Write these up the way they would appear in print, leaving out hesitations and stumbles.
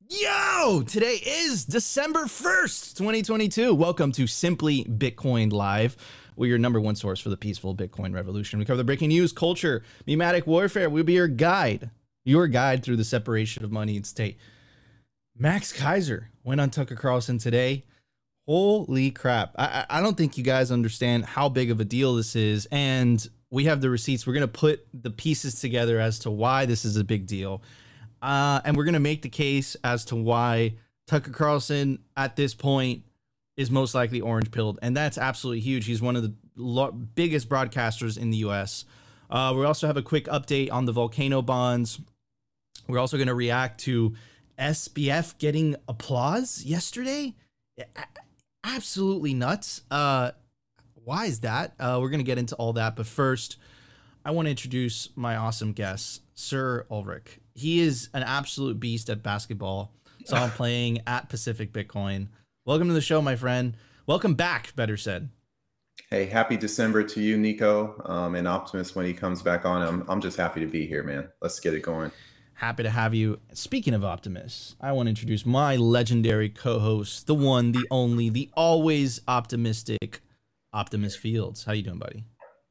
Yo, today is December 1st, 2022. Welcome to Simply Bitcoin Live. We're your number one source for the peaceful Bitcoin revolution. We cover the breaking news, culture, memetic warfare. We'll be your guide through the separation of money and state. Max Keiser went on Tucker Carlson today. Holy crap. I don't think you guys understand how big of a deal this is. And we have the receipts. We're going to put the pieces together as to why this is a big deal. And we're going to make the case as to why Tucker Carlson at this point is most likely orange pilled. And that's absolutely huge. He's one of the biggest broadcasters in the US. We also have a quick update on the volcano bonds. We're also going to react to SBF getting applause yesterday. Absolutely nuts. Why is that? We're going to get into all that. But first, I want to introduce my awesome guest, Sir Ulrich. He is an absolute beast at basketball. Saw him playing at Pacific Bitcoin. Welcome to the show, my friend. Welcome back, better said. Hey, happy December to you, Nico, and Optimus when he comes back on. I'm just happy to be here, man. Let's get it going. Happy to have you. Speaking of Optimus, I want to introduce my legendary co-host, the one, the only, the always optimistic Optimus Fields. How you doing, buddy?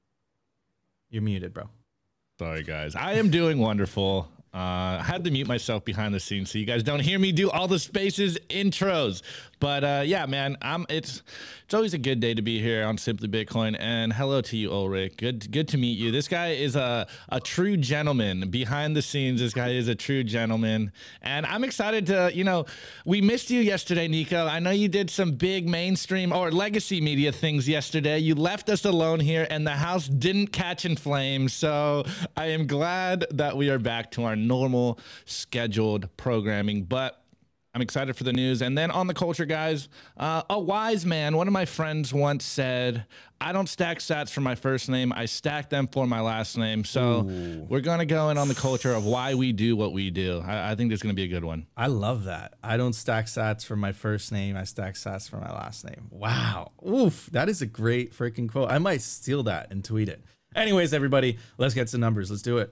You're muted, bro. Sorry, guys. I am doing wonderful. I had to mute myself behind the scenes so you guys don't hear me do all the spaces intros. But yeah, man, it's always a good day to be here on Simply Bitcoin. And hello to you, Ulrich. Good to meet you. This guy is a true gentleman. Behind the scenes, this guy is a true gentleman. And I'm excited to, we missed you yesterday, Nico. I know you did some big mainstream or legacy media things yesterday. You left us alone here and the house didn't catch in flames. So I am glad that we are back to our normal scheduled programming. But I'm excited for the news. And then on the culture, guys, a wise man, one of my friends once said, I don't stack sats for my first name. I stack them for my last name. So we're going to go in on the culture of why we do what we do. I think this is going to be a good one. I love that. I don't stack sats for my first name. I stack sats for my last name. Wow. Oof. That is a great freaking quote. I might steal that and tweet it. Anyways, everybody, let's get some numbers. Let's do it.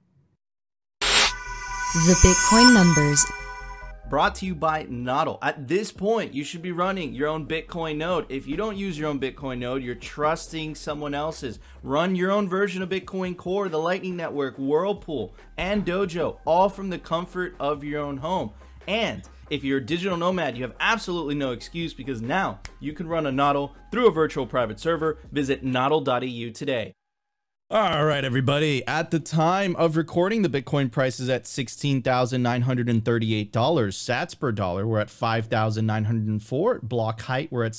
The Bitcoin numbers. Brought to you by Nodl. At this point, you should be running your own Bitcoin node. If you don't use your own Bitcoin node, you're trusting someone else's. Run your own version of Bitcoin Core, the Lightning Network, Whirlpool, and Dojo, all from the comfort of your own home. And if you're a digital nomad, you have absolutely no excuse because now you can run a Nodl through a virtual private server. Visit nodl.eu today. All right, everybody. At the time of recording, the Bitcoin price is at $16,938. Sats per dollar, we're at 5,904. Block height, we're at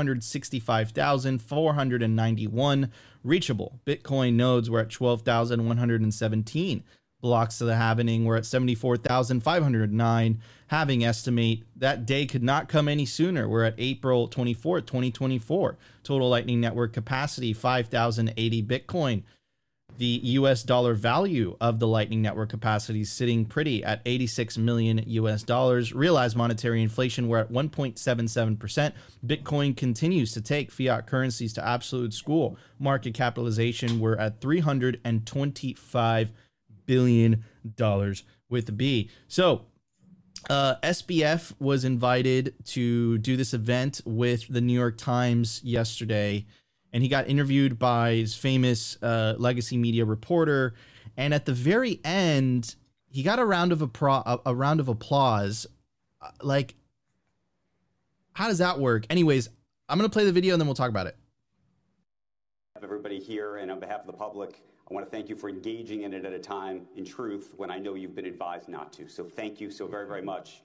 765,491. Reachable Bitcoin nodes, we're at 12,117. Blocks to the halvening, we're at 74,509. Halving estimate, that day could not come any sooner. We're at April 24th, 2024. Total Lightning Network capacity, 5,080 Bitcoin. The US dollar value of the Lightning Network capacity is sitting pretty at 86 million US dollars. Realized monetary inflation, we're at 1.77%. Bitcoin continues to take fiat currencies to absolute school. Market capitalization, we're at $325 billion with a B. So SBF was invited to do this event with the New York Times yesterday. And he got interviewed by his famous legacy media reporter. And at the very end, he got a round of applause. Like, how does that work? Anyways, I'm going to play the video and then we'll talk about it. Everybody here and on behalf of the public, I want to thank you for engaging in it at a time, in truth, when I know you've been advised not to. So thank you so very, very much.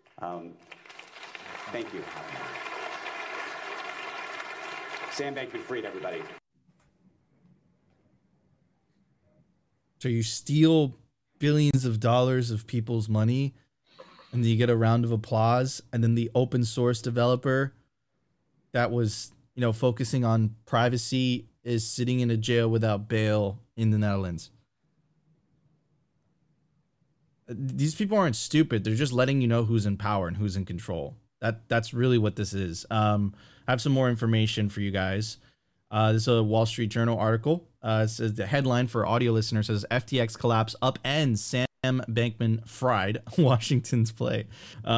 Thank you. Sam Bankman-Fried, everybody. So you steal billions of dollars of people's money and then you get a round of applause, and then the open source developer that was, focusing on privacy is sitting in a jail without bail in the Netherlands. These people aren't stupid. They're just letting you know who's in power and who's in control. That's really what this is. I have some more information for you guys. This is a Wall Street Journal article. It says the headline for audio listeners says FTX collapse upends Sam Sam Bankman-Fried, Washington's play.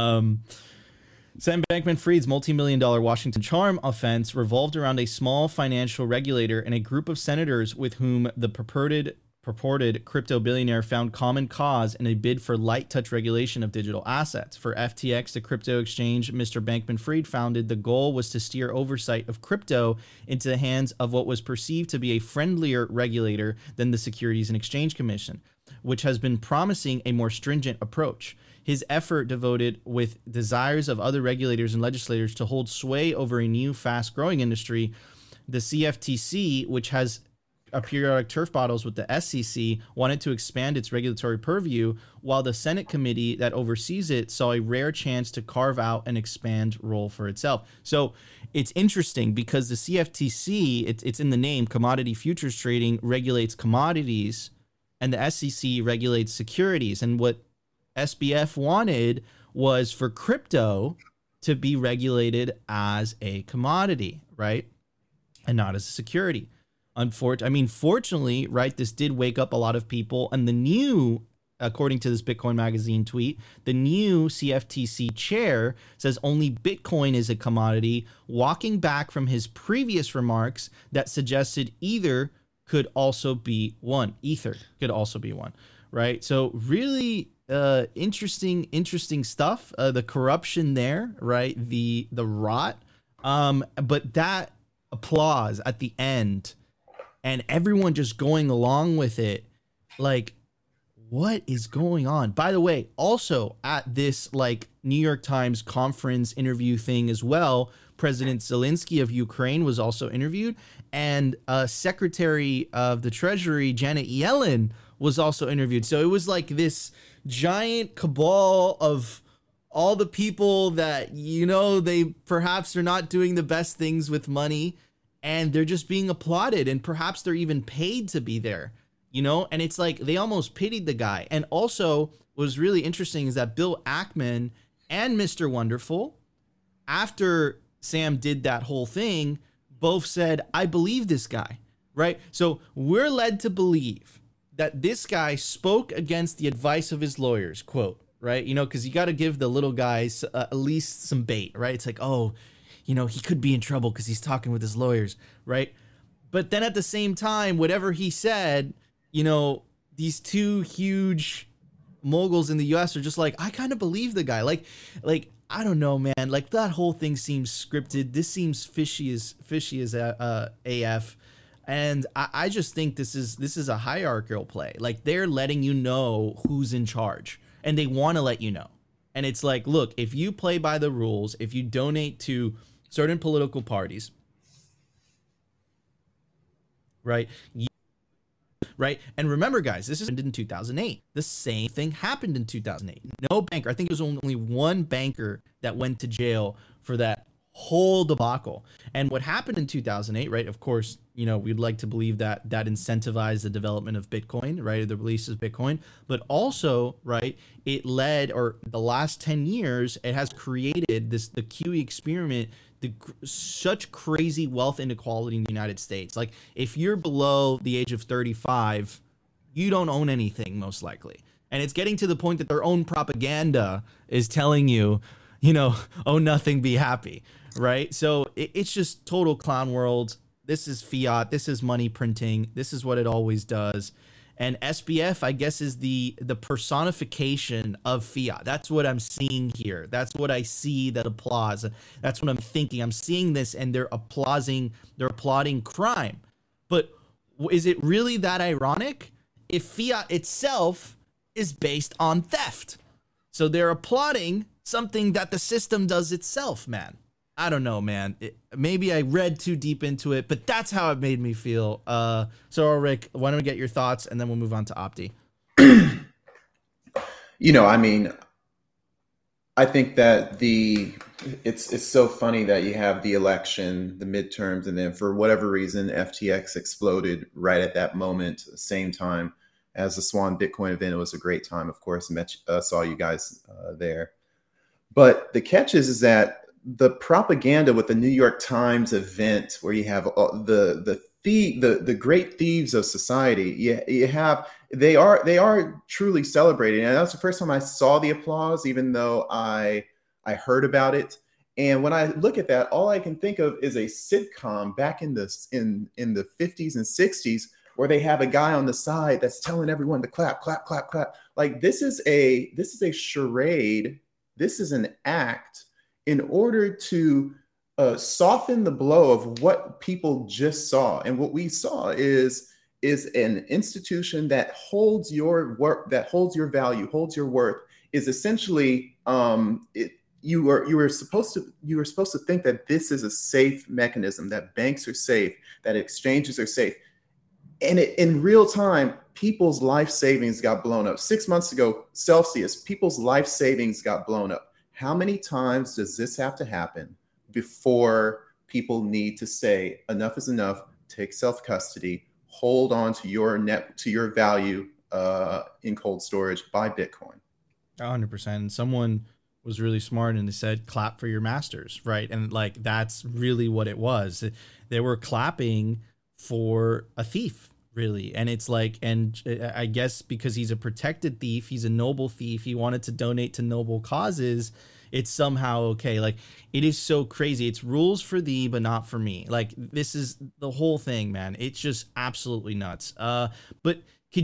Sam Bankman-Fried's multi-million-dollar Washington charm offense revolved around a small financial regulator and a group of senators with whom the purported crypto billionaire found common cause in a bid for light touch regulation of digital assets. For FTX, the crypto exchange Mr. Bankman-Fried founded, the goal was to steer oversight of crypto into the hands of what was perceived to be a friendlier regulator than the Securities and Exchange Commission, which has been promising a more stringent approach. His effort devoted with desires of other regulators and legislators to hold sway over a new fast-growing industry. The CFTC, which has a periodic turf battles with the SEC, wanted to expand its regulatory purview, while the Senate committee that oversees it saw a rare chance to carve out an expand role for itself. So it's interesting because the CFTC, it's in the name, Commodity Futures Trading, regulates commodities, and the SEC regulates securities. And what SBF wanted was for crypto to be regulated as a commodity, right? And not as a security. Fortunately, right, this did wake up a lot of people. And the new, according to this Bitcoin Magazine tweet, the new CFTC chair says only Bitcoin is a commodity, walking back from his previous remarks that suggested Ether could also be one, right? So really interesting stuff. The corruption there, right? The rot. But that applause at the end and everyone just going along with it, like, what is going on? By the way, also at this like New York Times conference interview thing as well, President Zelensky of Ukraine was also interviewed, and Secretary of the Treasury Janet Yellen was also interviewed. So it was like this giant cabal of all the people that, you know, they perhaps are not doing the best things with money, and they're just being applauded, and perhaps they're even paid to be there, you know? And it's like they almost pitied the guy. And also what was really interesting is that Bill Ackman and Mr. Wonderful, after Sam did that whole thing, both said, I believe this guy, right? So we're led to believe that this guy spoke against the advice of his lawyers, quote, right? You know, because you got to give the little guys at least some bait, right? It's like, oh, you know, he could be in trouble because he's talking with his lawyers, right? But then at the same time, whatever he said, you know, these two huge moguls in the US are just like, I kind of believe the guy. Like, I don't know, man. Like, that whole thing seems scripted. This seems fishy as AF. And I just think this is a hierarchical play. Like, they're letting you know who's in charge, and they want to let you know. And it's like, look, if you play by the rules, if you donate to certain political parties, right? Right. And remember, guys, this happened in 2008. The same thing happened in 2008. No banker. I think it was only one banker that went to jail for that whole debacle. And what happened in 2008, right? Of course, you know, we'd like to believe that incentivized the development of Bitcoin, right? The release of Bitcoin, but also, right, it led, or the last 10 years, it has created the QE experiment, such crazy wealth inequality in the United States. Like, if you're below the age of 35, you don't own anything, most likely. And it's getting to the point that their own propaganda is telling you, you know, own nothing, be happy, right? So it's just total clown world. This is fiat. This is money printing. This is what it always does. And SBF, I guess, is the personification of fiat. That's what I'm seeing here. That's what I see, that applause. That's what I'm thinking. I'm seeing this, and they're applauding crime. But is it really that ironic if fiat itself is based on theft? So they're applauding something that the system does itself, man. I don't know, man. Maybe I read too deep into it, but that's how it made me feel. So, Rick, why don't we get your thoughts, and then we'll move on to Opti. You know, I mean, I think that it's so funny that you have the election, the midterms, and then for whatever reason, FTX exploded right at that moment, same time as the Swan Bitcoin event. It was a great time, of course. Saw you guys there. But the catch is that the propaganda with the New York Times event, where you have the the great thieves of society. They are truly celebrated, and that's the first time I saw the applause, even though I heard about it. And when I look at that, all I can think of is a sitcom back in the 50s and 60s, where they have a guy on the side that's telling everyone to clap, clap, clap, clap. Like this is a charade. This is an act in order to soften the blow of what people just saw. And what we saw is an institution that holds your work, that holds your value, holds your worth, is essentially you were supposed to think that this is a safe mechanism, that banks are safe, that exchanges are safe. And in real time, people's life savings got blown up. 6 months ago, Celsius, people's life savings got blown up. How many times does this have to happen before people need to say enough is enough, take self-custody, hold on to your value in cold storage, buy Bitcoin? 100%. And someone was really smart and they said, clap for your masters, right? And like, that's really what it was. They were clapping for a thief, really. And it's like, and I guess because he's a protected thief, he's a noble thief, he wanted to donate to noble causes, it's somehow okay. Like, it is so crazy. It's rules for thee, but not for me. Like, this is the whole thing, man. It's just absolutely nuts. But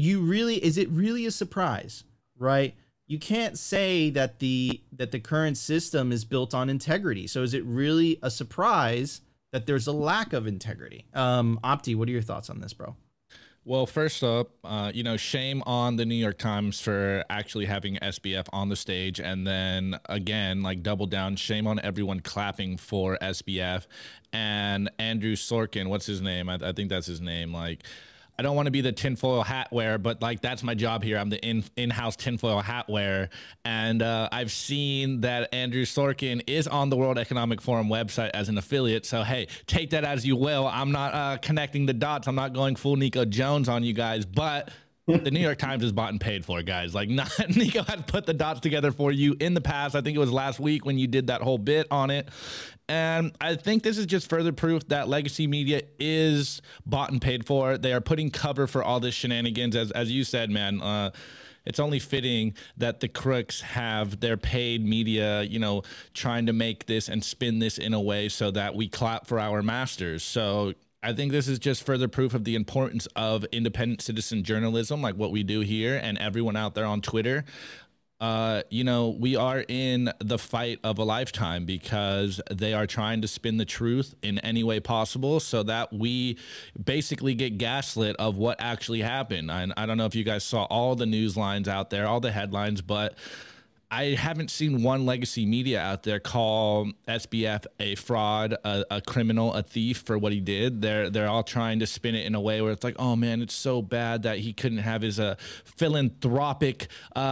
is it really a surprise, right? You can't say that the current system is built on integrity. So is it really a surprise that there's a lack of integrity? Opti, what are your thoughts on this, bro? Well, first up, shame on the New York Times for actually having SBF on the stage. And then again, like, double down, shame on everyone clapping for SBF. And Andrew Sorkin, what's his name? I think that's his name. Like, I don't want to be the tinfoil hat wearer, but like, that's my job here. I'm the in-house tinfoil hat wearer. And I've seen that Andrew Sorkin is on the World Economic Forum website as an affiliate. So, hey, take that as you will. I'm not connecting the dots. I'm not going full Nico Jones on you guys, but the New York Times is bought and paid for, guys. Like, Nico has put the dots together for you in the past. I think it was last week when you did that whole bit on it. And I think this is just further proof that legacy media is bought and paid for. They are putting cover for all this shenanigans. As you said, man, it's only fitting that the crooks have their paid media, trying to make this and spin this in a way so that we clap for our masters. So I think this is just further proof of the importance of independent citizen journalism, like what we do here, and everyone out there on Twitter. We are in the fight of a lifetime because they are trying to spin the truth in any way possible so that we basically get gaslit of what actually happened. And I don't know if you guys saw all the news lines out there, all the headlines, but I haven't seen one legacy media out there call SBF a fraud, a criminal, a thief for what he did. They're all trying to spin it in a way where it's like, oh man, it's so bad that he couldn't have his philanthropic,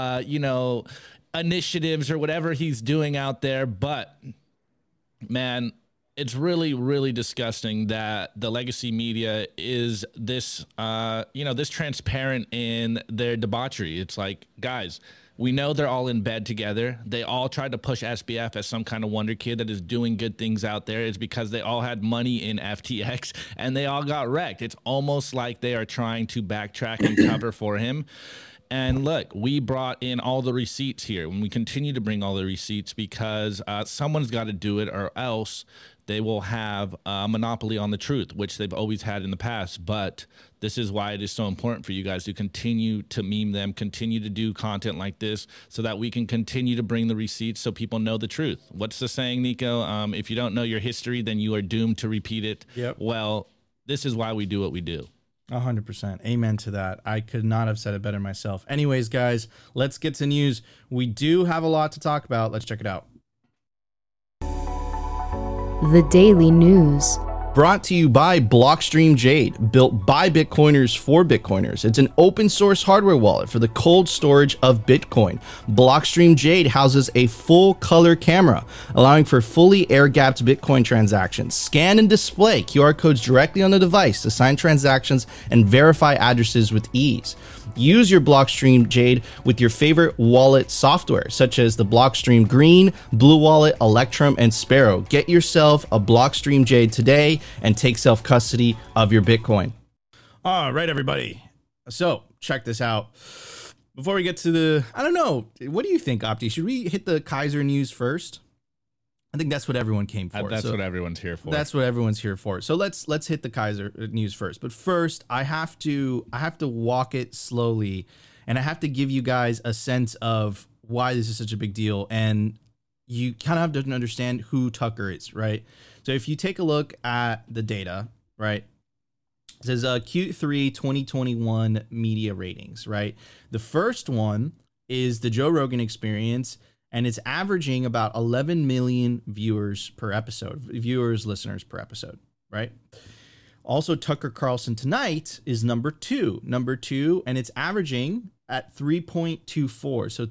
initiatives or whatever he's doing out there. But man, it's really, really disgusting that the legacy media is this, this transparent in their debauchery. It's like, guys, we know they're all in bed together. They all tried to push SBF as some kind of wonder kid that is doing good things out there. It's because they all had money in FTX and they all got wrecked. It's almost like they are trying to backtrack and cover for him. And look, we brought in all the receipts here, and we continue to bring all the receipts because someone's got to do it, or else they will have a monopoly on the truth, which they've always had in the past. But this is why it is so important for you guys to continue to meme them, continue to do content like this so that we can continue to bring the receipts so people know the truth. What's the saying, Nico? If you don't know your history, then you are doomed to repeat it. Yep. Well, this is why we do what we do. 100%. Amen to that. I could not have said it better myself. Anyways, guys, let's get to news. We do have a lot to talk about. Let's check it out. The Daily News. Brought to you by Blockstream Jade, built by Bitcoiners for Bitcoiners. It's an open source hardware wallet for the cold storage of Bitcoin. Blockstream Jade houses a full color camera, allowing for fully air-gapped Bitcoin transactions. Scan and display QR codes directly on the device to sign transactions and verify addresses with ease. Use your Blockstream Jade with your favorite wallet software, such as the Blockstream Green, Blue Wallet, Electrum, and Sparrow. Get yourself a Blockstream Jade today and take self-custody of your Bitcoin. All right, everybody. So check this out. Before we get to the, I don't know, what do you think, Opti? Should we hit the Kaiser news first? I think that's what everyone came for. That's what everyone's here for. That's what everyone's here for. So let's hit the Kaiser news first. But first, I have to walk it slowly, and I have to give you guys a sense of why this is such a big deal. And you kind of have to understand who Tucker is, right? So if you take a look at the data, right? It says Q3 2021 media ratings, right? The first one is the Joe Rogan Experience, and it's averaging about 11 million listeners per episode, right? Also, Tucker Carlson Tonight is number two, and it's averaging at 3.24, so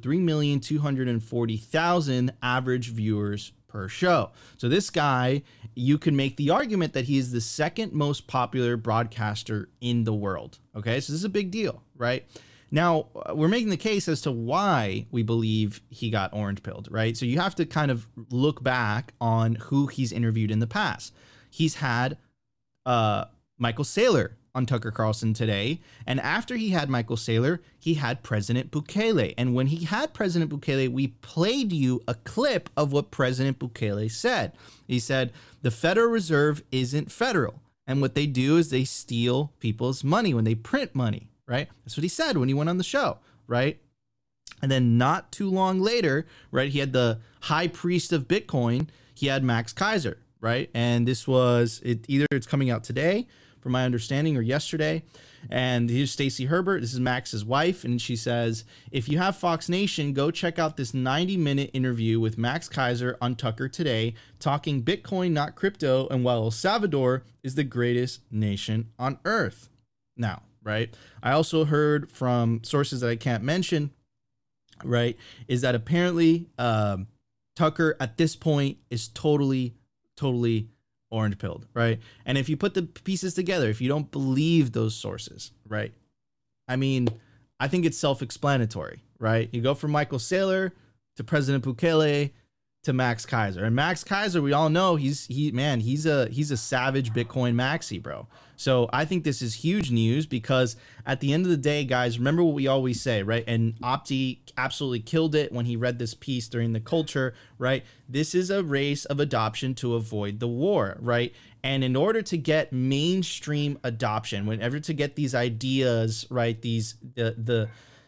3,240,000 average viewers per show. So this guy, you can make the argument that he is the second most popular broadcaster in the world, okay? So this is a big deal, right? Now, we're making the case as to why we believe he got orange pilled, right? So you have to kind of look back on who he's interviewed in the past. He's had Michael Saylor on Tucker Carlson Today. And after he had Michael Saylor, he had President Bukele. And when he had President Bukele, we played you a clip of what President Bukele said. He said, the Federal Reserve isn't federal. And what they do is they steal people's money when they print money. Right? That's what he said when he went on the show, right? And then not too long later, right, he had the high priest of Bitcoin, he had Max Keiser, right? And this was, either it's coming out today, from my understanding, or yesterday. And here's Stacey Herbert, this is Max's wife, and she says, if you have Fox Nation, go check out this 90-minute interview with Max Keiser on Tucker Today, talking Bitcoin, not crypto, and why El Salvador is the greatest nation on earth. Now, right? I also heard from sources that I can't mention, right, is that apparently Tucker at this point is totally orange pilled, right? And if you put the pieces together, if you don't believe those sources, right? I mean, I think it's self-explanatory, right? You go from Michael Saylor to President Bukele to Max Keiser. And Max Keiser, we all know he's a savage Bitcoin maxi, bro. So I think this is huge news because at the end of the day, guys, remember what we always say, right? And Opti absolutely killed it when he read this piece during the culture, right? This is a race of adoption to avoid the war, right? And in order to get mainstream adoption, whenever to get these ideas, right, the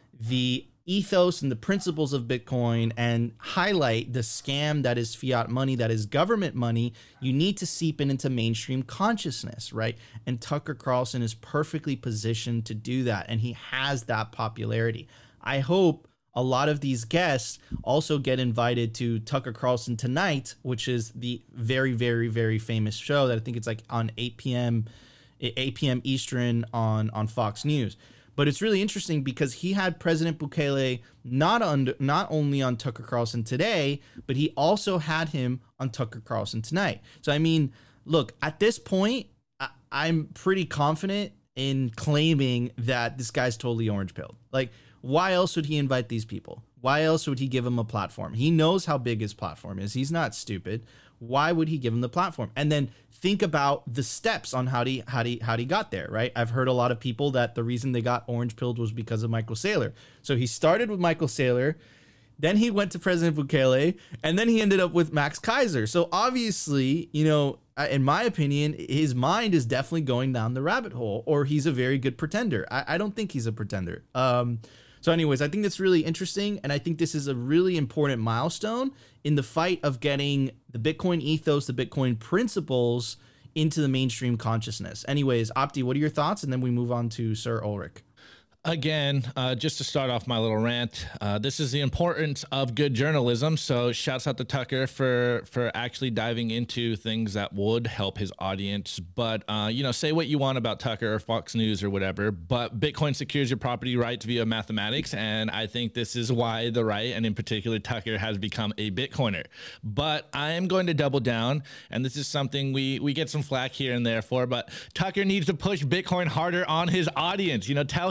ethos and the principles of Bitcoin and highlight the scam that is fiat money, that is government money, you need to seep it into mainstream consciousness, right? And Tucker Carlson is perfectly positioned to do that, and he has that popularity. I hope a lot of these guests also get invited to Tucker Carlson Tonight, which is the very, very, very famous show that I think it's like on 8 p.m. Eastern on Fox News. But it's really interesting because he had President Bukele not only on Tucker Carlson Today, but he also had him on Tucker Carlson Tonight. So, I mean, look, at this point, I'm pretty confident in claiming that this guy's totally orange-pilled. Like, why else would he invite these people? Why else would he give them a platform? He knows how big his platform is. He's not stupid. Why would he give him the platform? And then think about the steps on how he got there, right? I've heard a lot of people that the reason they got orange pilled was because of Michael Saylor. So he started with Michael Saylor, then he went to President Bukele, and then he ended up with Max Keiser. So obviously, you know, in my opinion, his mind is definitely going down the rabbit hole, or he's a very good pretender. I don't think he's a pretender. So anyways, I think that's really interesting, and I think this is a really important milestone in the fight of getting the Bitcoin ethos, the Bitcoin principles into the mainstream consciousness. Anyways, Opti, what are your thoughts? And then we move on to Sir Ulrich. Again, just to start off my little rant, this is the importance of good journalism. So shouts out to Tucker for actually diving into things that would help his audience. But, you know, say what you want about Tucker or Fox News or whatever, but Bitcoin secures your property rights via mathematics. And I think this is why the right, and in particular Tucker, has become a Bitcoiner. But I am going to double down, and this is something we get some flack here and there for, but Tucker needs to push Bitcoin harder on his audience. You know, tell his audience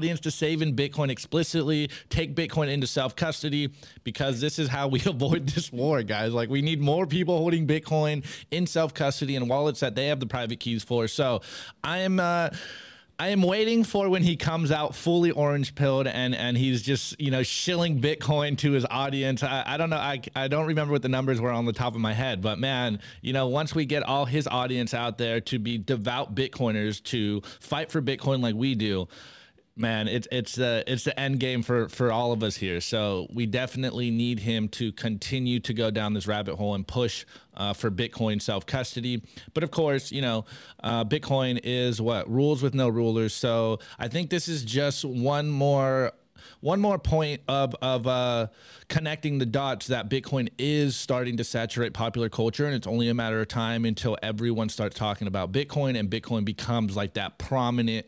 audience to save in Bitcoin explicitly, take Bitcoin into self-custody, because this is how we avoid this war, guys. Like, we need more people holding Bitcoin in self-custody and wallets that they have the private keys for. So I am waiting for when he comes out fully orange pilled and he's just, shilling Bitcoin to his audience. I don't know. I don't remember what the numbers were on the top of my head, but man, once we get all his audience out there to be devout Bitcoiners, to fight for Bitcoin like we do, man, it's the end game for all of us here. So we definitely need him to continue to go down this rabbit hole and push for Bitcoin self-custody. But of course, Bitcoin is what? Rules with no rulers. So I think this is just one more point of connecting the dots that Bitcoin is starting to saturate popular culture, and it's only a matter of time until everyone starts talking about Bitcoin and Bitcoin becomes like that prominent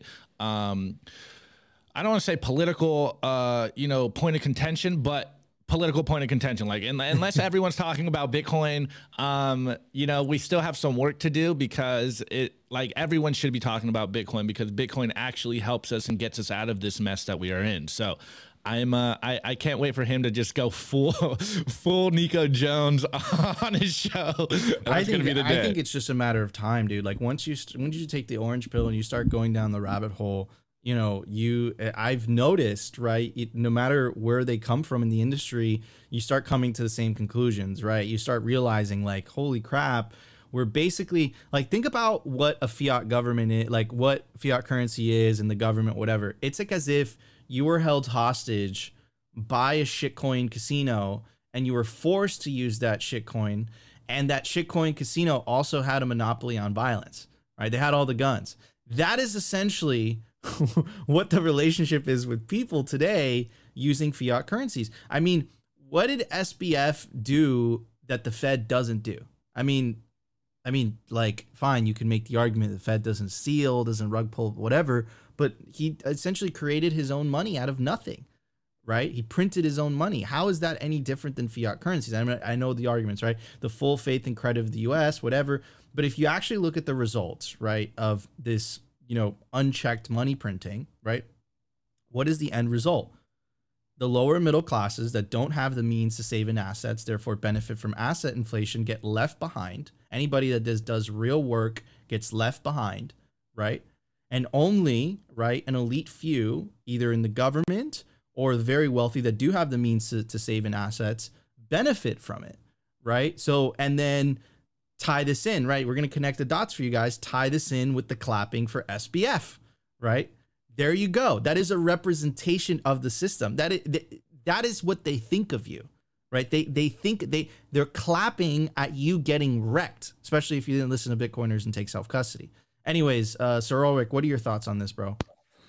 I don't want to say political, point of contention, but political point of contention. Like, unless everyone's talking about Bitcoin, we still have some work to do, because everyone should be talking about Bitcoin, because Bitcoin actually helps us and gets us out of this mess that we are in. So I can't wait for him to just go full Nico Jones on his show. I think it's just a matter of time, dude. Like, once you take the orange pill and you start going down the rabbit hole, I've noticed, right, no matter where they come from in the industry, you start coming to the same conclusions, right? You start realizing, like, holy crap, we're basically, like, think about what a fiat government is, like what fiat currency is, and the government, whatever. It's like as if you were held hostage by a shitcoin casino and you were forced to use that shitcoin, and that shitcoin casino also had a monopoly on violence, right? They had all the guns. That is essentially what the relationship is with people today using fiat currencies. I mean, what did SBF do that the Fed doesn't do? I mean, like, fine, you can make the argument the Fed doesn't steal, doesn't rug pull, whatever, but he essentially created his own money out of nothing, right? He printed his own money. How is that any different than fiat currencies? I mean, I know the arguments, right? The full faith and credit of the US, whatever. But if you actually look at the results, right, of this, unchecked money printing, right? What is the end result? The lower middle classes that don't have the means to save in assets, therefore benefit from asset inflation, get left behind. Anybody that does real work gets left behind, right? And only, right, an elite few, either in the government or the very wealthy that do have the means to save in assets, benefit from it, right? So, and then tie this in, right? We're going to connect the dots for you guys, tie this in with the clapping for SBF, right? There you go. That is a representation of the system. That is what they think of you, right? They think they're clapping at you getting wrecked, especially if you didn't listen to Bitcoiners and take self-custody. Anyways, Sir Ulrich, what are your thoughts on this, bro?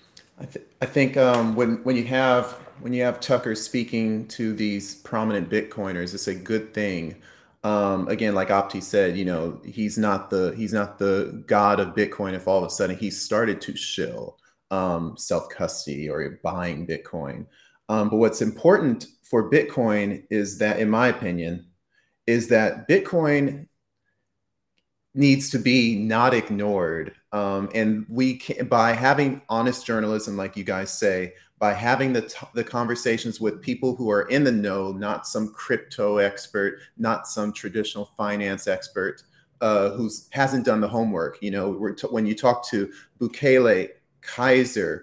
I think when you have Tucker speaking to these prominent Bitcoiners, it's a good thing. Again, like Opti said, he's not the god of Bitcoin. If all of a sudden he started to shill self-custody or buying Bitcoin, but what's important for Bitcoin is that, in my opinion, is that Bitcoin needs to be not ignored, and we can, by having honest journalism, like you guys say, by having the conversations with people who are in the know, not some crypto expert, not some traditional finance expert who hasn't done the homework. When you talk to Bukele, Kaiser,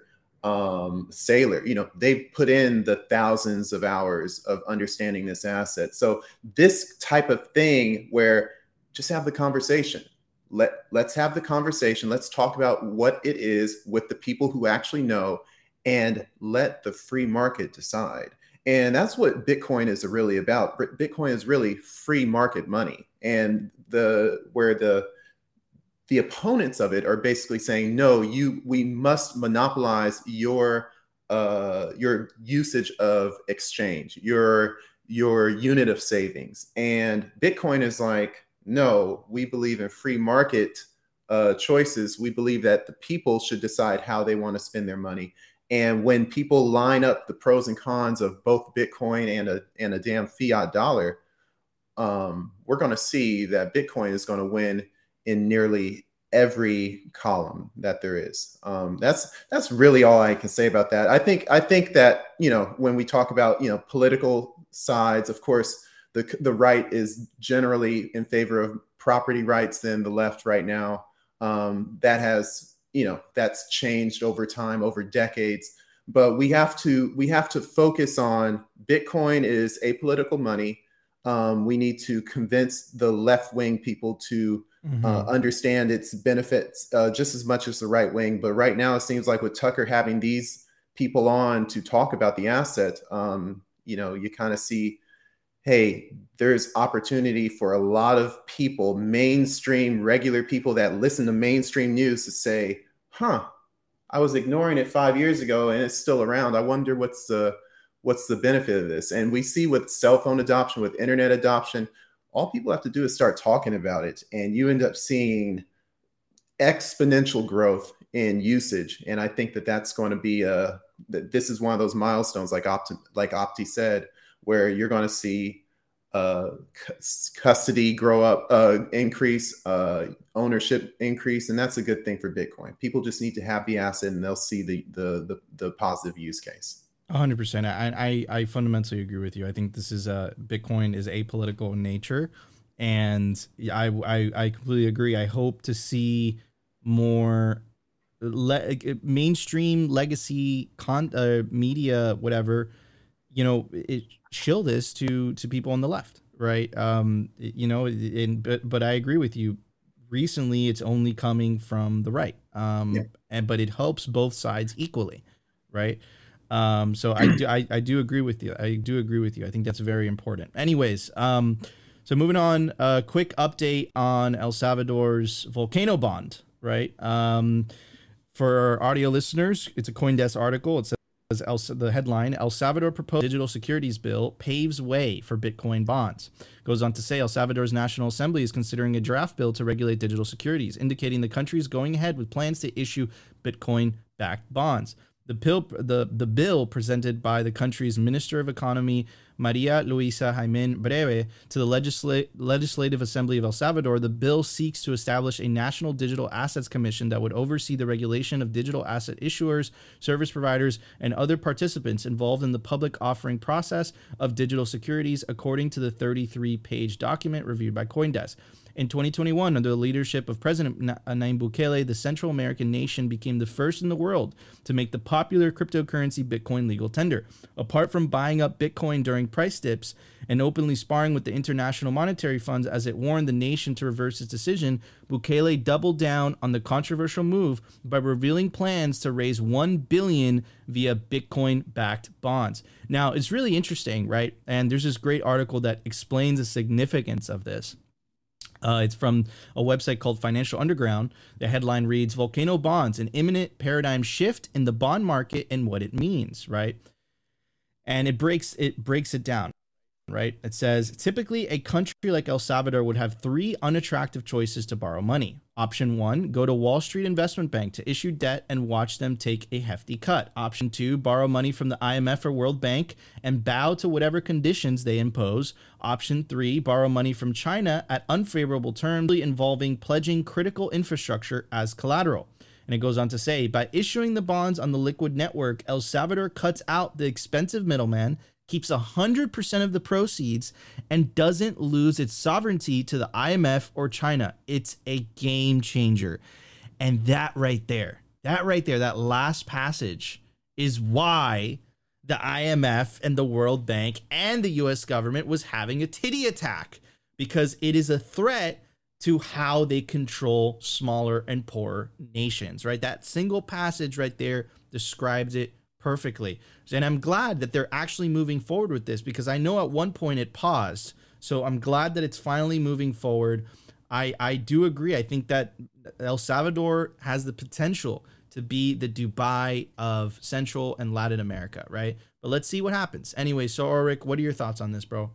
Saylor, they've put in the thousands of hours of understanding this asset. So this type of thing where just have the conversation. Let's have the conversation. Let's talk about what it is with the people who actually know, and let the free market decide. And that's what Bitcoin is really about. Bitcoin is really free market money. And where the opponents of it are basically saying, no, we must monopolize your usage of exchange, your unit of savings. And Bitcoin is like, no, we believe in free market choices. We believe that the people should decide how they want to spend their money. And when people line up the pros and cons of both Bitcoin and a damn fiat dollar, we're going to see that Bitcoin is going to win in nearly every column that there is. That's really all I can say about that. I think that, when we talk about, political sides, of course, the right is generally in favor of property rights than the left right now. That has, that's changed over time, over decades. But we have to focus on Bitcoin is apolitical money. We need to convince the left-wing people to understand its benefits just as much as the right wing. But right now, it seems like with Tucker having these people on to talk about the asset, you kind of see, hey, there's opportunity for a lot of people, mainstream, regular people that listen to mainstream news to say, I was ignoring it 5 years ago and it's still around. I wonder what's the benefit of this. And we see with cell phone adoption, with internet adoption, all people have to do is start talking about it, and you end up seeing exponential growth in usage. And I think that that's going to be that this is one of those milestones, like Opti said, where you're going to see custody grow up, increase, ownership increase, and that's a good thing for Bitcoin. People just need to have the asset, and they'll see the positive use case. 100%. I fundamentally agree with you. I think this is Bitcoin is apolitical in nature, and I completely agree. I hope to see more mainstream legacy media, whatever, shill this to people on the left, right? But I agree with you. Recently, it's only coming from the right, but it helps both sides equally, right? So I do agree with you. I think that's very important. Anyways, so moving on, a quick update on El Salvador's volcano bond, right? For our audio listeners, it's a CoinDesk article. It says the headline: El Salvador proposed digital securities bill paves way for Bitcoin bonds. Goes on to say El Salvador's National Assembly is considering a draft bill to regulate digital securities, indicating the country is going ahead with plans to issue Bitcoin-backed bonds. The bill presented by the country's Minister of Economy, Maria Luisa Jaime Breve, to the Legislative Assembly of El Salvador. The bill seeks to establish a National Digital Assets Commission that would oversee the regulation of digital asset issuers, service providers, and other participants involved in the public offering process of digital securities, according to the 33-page document reviewed by CoinDesk. In 2021, under the leadership of President Nayib Bukele, the Central American nation became the first in the world to make the popular cryptocurrency Bitcoin legal tender. Apart from buying up Bitcoin during price dips and openly sparring with the International Monetary Fund as it warned the nation to reverse its decision, Bukele doubled down on the controversial move by revealing plans to raise $1 billion via Bitcoin-backed bonds. Now, it's really interesting, right? And there's this great article that explains the significance of this. It's from a website called Financial Underground. The headline reads, Volcano Bonds, an imminent paradigm shift in the bond market and what it means, right? And it breaks it down, right? It says, typically a country like El Salvador would have three unattractive choices to borrow money. Option 1, go to Wall Street Investment Bank to issue debt and watch them take a hefty cut. Option 2, borrow money from the IMF or World Bank and bow to whatever conditions they impose. Option 3, borrow money from China at unfavorable terms, involving pledging critical infrastructure as collateral. And it goes on to say, by issuing the bonds on the liquid network, El Salvador cuts out the expensive middleman, keeps 100% of the proceeds, and doesn't lose its sovereignty to the IMF or China. It's a game changer. And that right there, that last passage is why the IMF and the World Bank and the US government was having a titty attack, because it is a threat to how they control smaller and poorer nations, right? That single passage right there describes it perfectly. And I'm glad that they're actually moving forward with this, because I know at one point it paused. So I'm glad that it's finally moving forward. I do agree. I think that El Salvador has the potential to be the Dubai of Central and Latin America, right? But let's see what happens. Anyway, so Ulrich, what are your thoughts on this, bro?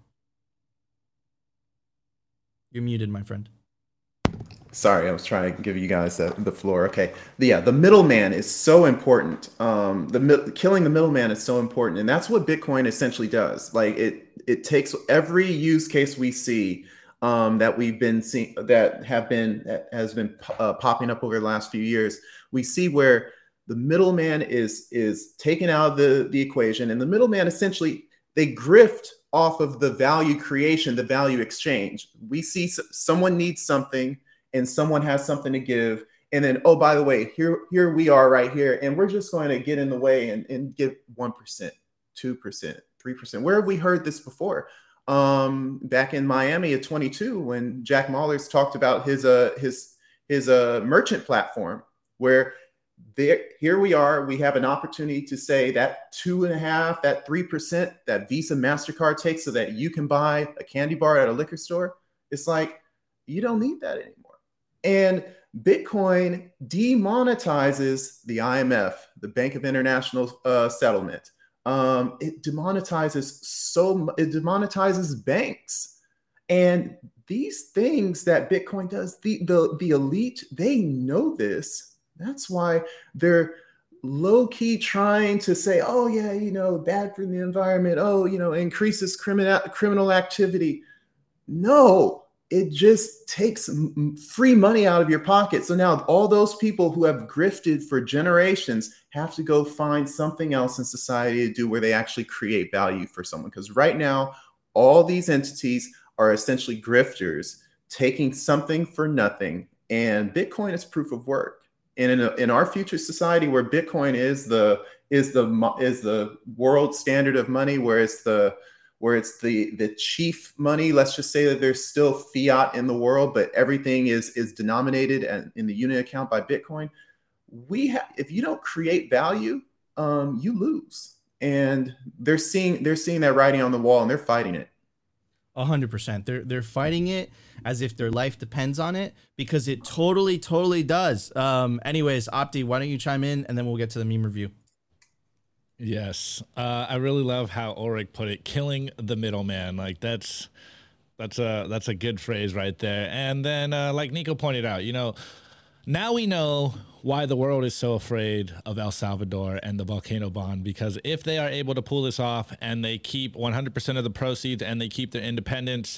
You're muted, my friend. Sorry, I was trying to give you guys the floor. Okay. The middleman is so important. Killing the middleman is so important. And that's what Bitcoin essentially does. Like it takes every use case we see that we've been seeing that has been popping up over the last few years. We see where the middleman is taken out of the equation, and the middleman essentially they grift off of the value creation, the value exchange. We see someone needs something and someone has something to give. And then, oh, by the way, here we are right here. And we're just going to get in the way and give 1%, 2%, 3%. Where have we heard this before? Back in Miami at 22, when Jack Mallers talked about his merchant platform, where here we are, we have an opportunity to say that 2.5%, that 3% that Visa MasterCard takes so that you can buy a candy bar at a liquor store. It's like, you don't need that anymore. And Bitcoin demonetizes the IMF, the Bank of International Settlement. It demonetizes banks. And these things that Bitcoin does, the elite, they know this. That's why they're low-key trying to say, oh, yeah, bad for the environment. Oh, increases criminal activity. No, it just takes free money out of your pocket. So now all those people who have grifted for generations have to go find something else in society to do where they actually create value for someone. Because right now, all these entities are essentially grifters taking something for nothing. And Bitcoin is proof of work. And in our future society where Bitcoin is the world standard of money, where it's the chief money, let's just say that there's still fiat in the world, but everything is denominated in the unit account by Bitcoin. If you don't create value, you lose. And they're seeing that writing on the wall, and they're fighting it. 100%. They're fighting it as if their life depends on it, because it totally does. Anyways, Opti, why don't you chime in, and then we'll get to the meme review. Yes, I really love how Ulrich put it, killing the middleman. Like that's a good phrase right there. And then like Nico pointed out, now we know why the world is so afraid of El Salvador and the volcano bond, because if they are able to pull this off and they keep 100% of the proceeds and they keep their independence,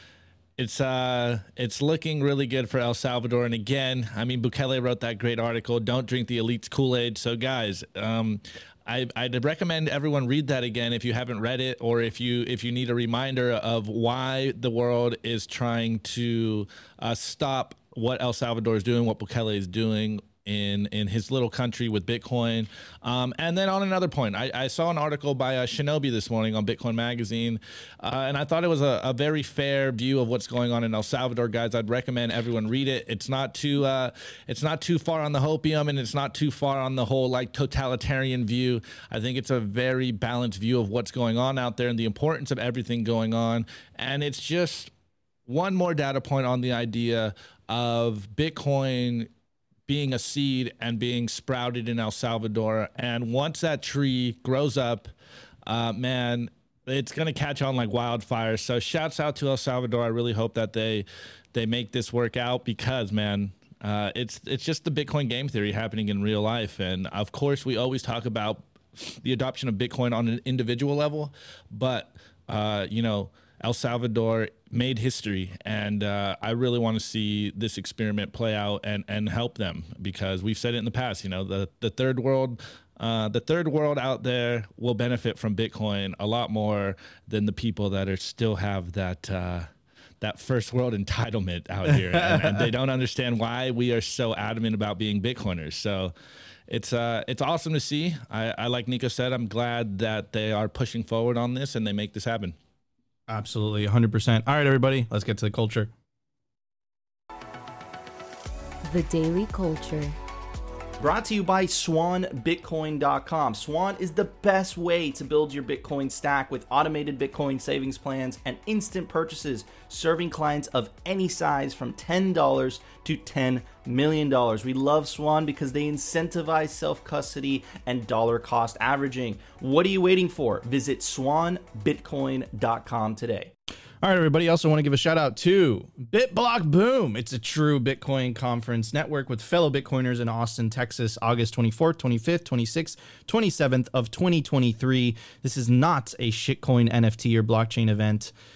it's looking really good for El Salvador. And again, I mean, Bukele wrote that great article, "Don't drink the elite's Kool-Aid." So guys, I'd recommend everyone read that again if you haven't read it, or if you need a reminder of why the world is trying to stop what El Salvador is doing, what Bukele is doing in his little country with Bitcoin. And then on another point, I saw an article by Shinobi this morning on Bitcoin Magazine, and I thought it was a very fair view of what's going on in El Salvador, guys. I'd recommend everyone read it. It's not too far on the hopium, and it's not too far on the whole like totalitarian view. I think it's a very balanced view of what's going on out there and the importance of everything going on. And it's just one more data point on the idea of Bitcoin being a seed and being sprouted in El Salvador. And once that tree grows up, man, it's going to catch on like wildfire. So shouts out to El Salvador. I really hope that they make this work out, because, man, it's just the Bitcoin game theory happening in real life. And of course, we always talk about the adoption of Bitcoin on an individual level, but, El Salvador made history, and I really want to see this experiment play out and help them, because we've said it in the past. The third world out there will benefit from Bitcoin a lot more than the people that still have that first world entitlement out here, and they don't understand why we are so adamant about being Bitcoiners. So it's awesome to see. I like Nico said, I'm glad that they are pushing forward on this and they make this happen. Absolutely, 100%. All right, everybody, let's get to the culture. The Daily Culture. Brought to you by SwanBitcoin.com. Swan is the best way to build your Bitcoin stack with automated Bitcoin savings plans and instant purchases, serving clients of any size from $10 to $10 million. We love Swan because they incentivize self-custody and dollar cost averaging. What are you waiting for? Visit SwanBitcoin.com today. All right, everybody. Also want to give a shout out to BitBlock Boom. It's a true Bitcoin conference network with fellow Bitcoiners in Austin, Texas, August 24th, 25th, 26th, 27th of 2023. This is not a shitcoin NFT or blockchain event.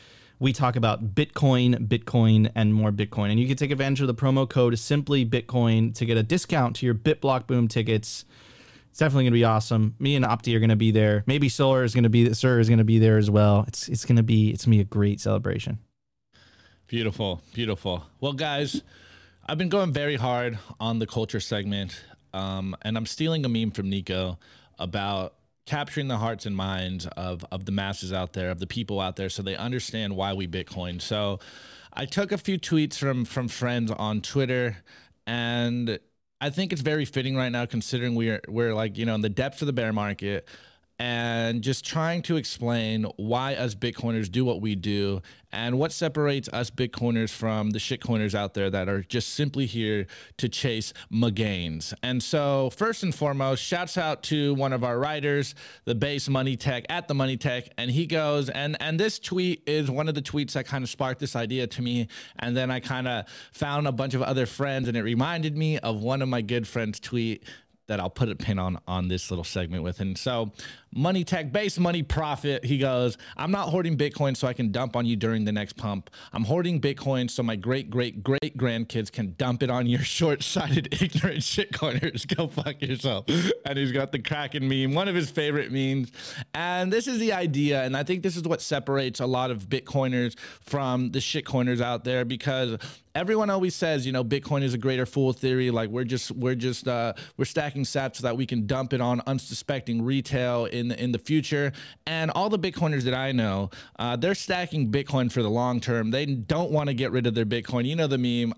we talk about Bitcoin, and more Bitcoin. And you can take advantage of the promo code Simply Bitcoin to get a discount to your BitBlock Boom tickets. It's definitely going to be awesome. Me and Opti are going to be there. Maybe Sir is going to be there as well. It's going to be a great celebration. Beautiful, beautiful. Well, guys, I've been going very hard on the culture segment, and I'm stealing a meme from Nico about capturing the hearts and minds of the masses out there, of the people out there, so they understand why we Bitcoin. So I took a few tweets from friends on Twitter, and I think it's very fitting right now, considering we're like, in the depths of the bear market, and just trying to explain why us Bitcoiners do what we do and what separates us Bitcoiners from the shitcoiners out there that are just simply here to chase gains. And so first and foremost, shouts out to one of our writers, the Base Money Tech at the Money Tech. And he goes, and this tweet is one of the tweets that kind of sparked this idea to me. And then I kind of found a bunch of other friends, and it reminded me of one of my good friends' tweet that I'll put a pin on this little segment with. And so Money Tech, Base Money Profit, he goes, I'm not hoarding Bitcoin so I can dump on you during the next pump. I'm hoarding Bitcoin so my great grandkids can dump it on your short-sighted, ignorant shitcoiners. Go fuck yourself. And he's got the Kraken meme, one of his favorite memes. And this is the idea, and I think this is what separates a lot of Bitcoiners from the shitcoiners out there, because everyone always says, Bitcoin is a greater fool theory. Like we're stacking sats so that we can dump it on unsuspecting retail in the future. And all the Bitcoiners that I know, they're stacking Bitcoin for the long term. They don't want to get rid of their Bitcoin. You know the meme.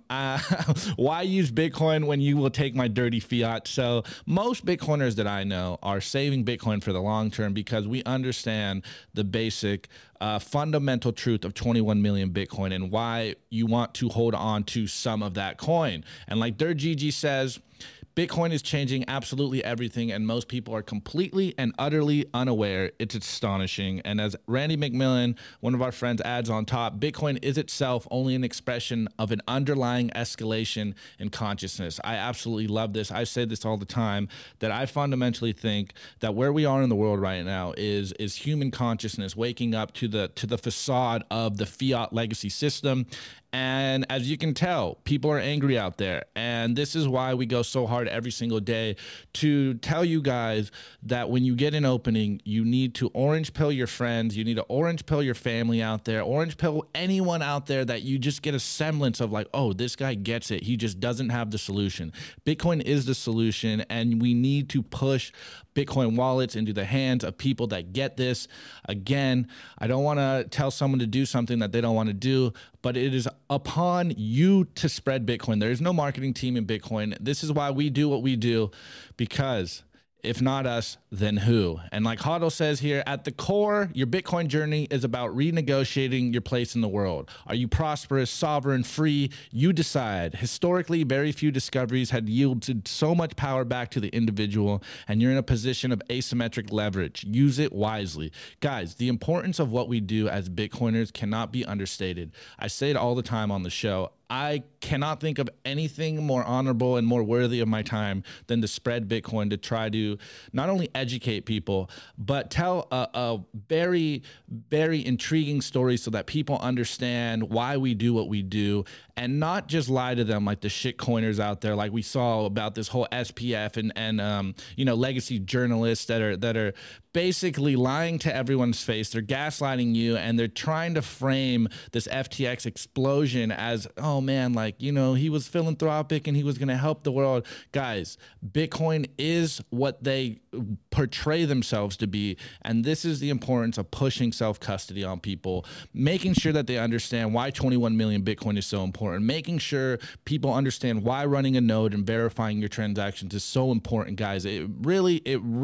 Why use Bitcoin when you will take my dirty fiat? So most Bitcoiners that I know are saving Bitcoin for the long term because we understand the basic fundamental truth of 21 million Bitcoin and why you want to hold on to some of that coin. And like Dirt GG says, Bitcoin is changing absolutely everything, and most people are completely and utterly unaware. It's astonishing. And as Randy McMillan, one of our friends, adds on top, Bitcoin is itself only an expression of an underlying escalation in consciousness. I absolutely love this. I say this all the time, that I fundamentally think that where we are in the world right now is human consciousness waking up to the facade of the fiat legacy system. And as you can tell, people are angry out there. And this is why we go so hard every single day to tell you guys that when you get an opening, you need to orange pill your friends. You need to orange pill your family out there. Orange pill anyone out there that you just get a semblance of like, oh, this guy gets it. He just doesn't have the solution. Bitcoin is the solution, and we need to push Bitcoin wallets into the hands of people that get this. Again, I don't want to tell someone to do something that they don't want to do, but it is upon you to spread Bitcoin. There is no marketing team in Bitcoin. This is why we do what we do, because if not us, then who? And like Hodl says here, at the core, your Bitcoin journey is about renegotiating your place in the world. Are you prosperous, sovereign, free? You decide. Historically, very few discoveries had yielded so much power back to the individual, and you're in a position of asymmetric leverage. Use it wisely. Guys, the importance of what we do as Bitcoiners cannot be understated. I say it all the time on the show. I cannot think of anything more honorable and more worthy of my time than to spread Bitcoin, to try to not only educate people, but tell a very, very intriguing story so that people understand why we do what we do, and not just lie to them like the shitcoiners out there, like we saw about this whole SPF and legacy journalists that are basically lying to everyone's face. They're gaslighting you, and they're trying to frame this FTX explosion as, oh man, like, he was philanthropic and he was going to help the world. Guys, Bitcoin is what they portray themselves to be, and this is the importance of pushing self-custody on people, making sure that they understand why 21 million Bitcoin is so important, making sure people understand why running a node and verifying your transactions is so important, guys. It really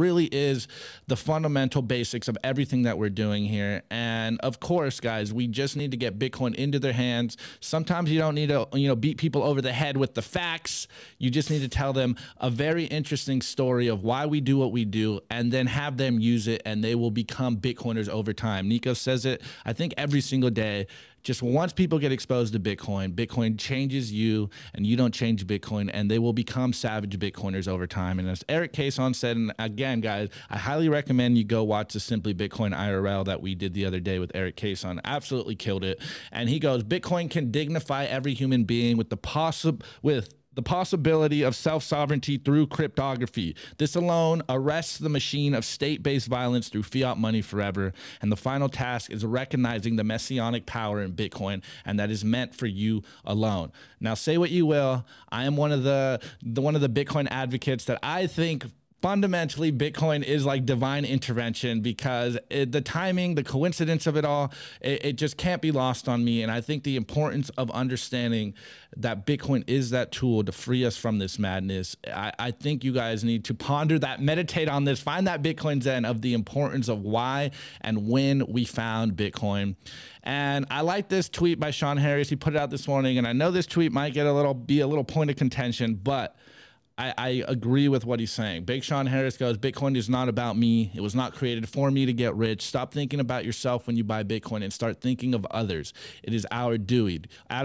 is the fundamental basics of everything that we're doing here. And of course, guys, we just need to get Bitcoin into their hands. Sometimes you don't need to, beat people over the head with the facts. You just need to tell them a very interesting story of why we do what we do, and then have them use it, and they will become Bitcoiners over time. Nico says it, I think, every single day. just once people get exposed to Bitcoin, Bitcoin changes you and you don't change Bitcoin, and they will become savage Bitcoiners over time. And as Eric Cason said, and again, guys, I highly recommend you go watch the Simply Bitcoin IRL that we did the other day with Eric Cason. Absolutely killed it. And he goes, Bitcoin can dignify every human being with the possibility of self-sovereignty through cryptography. This alone arrests the machine of state-based violence through fiat money forever. And the final task is recognizing the messianic power in Bitcoin, and that is meant for you alone. Now, say what you will. I am one of the Bitcoin advocates that I think fundamentally Bitcoin is like divine intervention, because the timing, the coincidence of it all, it just can't be lost on me. And I think the importance of understanding that Bitcoin is that tool to free us from this madness. I think you guys need to ponder that, meditate on this, find that Bitcoin Zen of the importance of why and when we found Bitcoin. And I like this tweet by Sean Harris. He put it out this morning, and I know this tweet might be a little point of contention, but I agree with what he's saying. Big Sean Harris goes, Bitcoin is not about me. It was not created for me to get rich. Stop thinking about yourself when you buy Bitcoin and start thinking of others. It is our duty.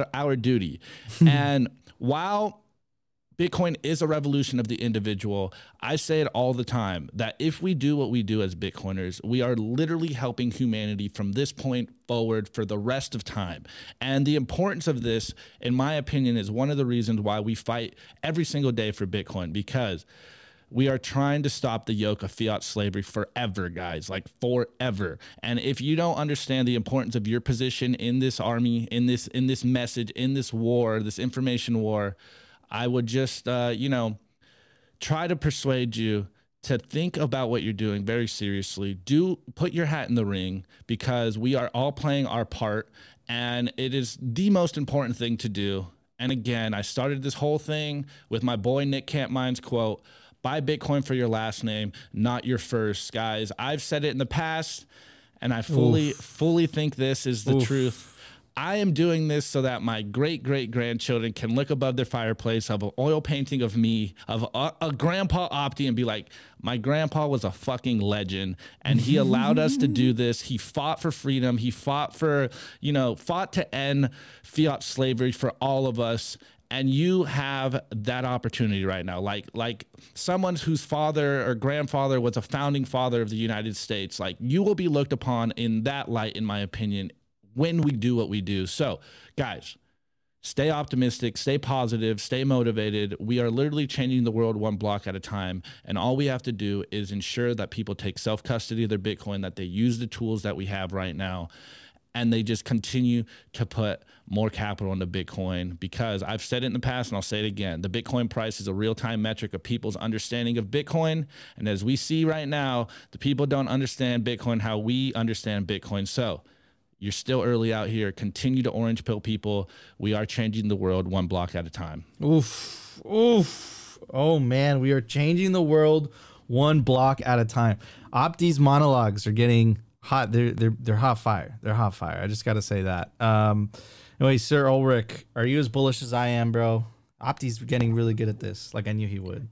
And while Bitcoin is a revolution of the individual, I say it all the time that if we do what we do as Bitcoiners, we are literally helping humanity from this point forward for the rest of time. And the importance of this, in my opinion, is one of the reasons why we fight every single day for Bitcoin, because we are trying to stop the yoke of fiat slavery forever, guys, like forever. And if you don't understand the importance of your position in this army, in this message, in this war, this information war, I would just, try to persuade you to think about what you're doing very seriously. Put your hat in the ring, because we are all playing our part, and it is the most important thing to do. And again, I started this whole thing with my boy Nick Campmine's quote, buy Bitcoin for your last name, not your first. Guys, I've said it in the past, and I fully think this is the truth. I am doing this so that my great-great-grandchildren can look above their fireplace of an oil painting of me, of a Grandpa Opti, and be like, my grandpa was a fucking legend, and he allowed us to do this. He fought for freedom. He fought to end fiat slavery for all of us. And you have that opportunity right now. Like someone whose father or grandfather was a founding father of the United States, like you will be looked upon in that light, in my opinion, when we do what we do. So, guys, stay optimistic, stay positive, stay motivated. We are literally changing the world one block at a time. And all we have to do is ensure that people take self-custody of their Bitcoin, that they use the tools that we have right now, and they just continue to put more capital into Bitcoin. Because I've said it in the past, and I'll say it again, the Bitcoin price is a real-time metric of people's understanding of Bitcoin. And as we see right now, the people don't understand Bitcoin how we understand Bitcoin. So, you're still early out here. Continue to orange pill people. We are changing the world one block at a time. Oof. Oh, man. We are changing the world one block at a time. Opti's monologues are getting hot. They're hot fire. They're hot fire. I just got to say that. Anyway, Sir Ulrich, are you as bullish as I am, bro? Opti's getting really good at this, like I knew he would.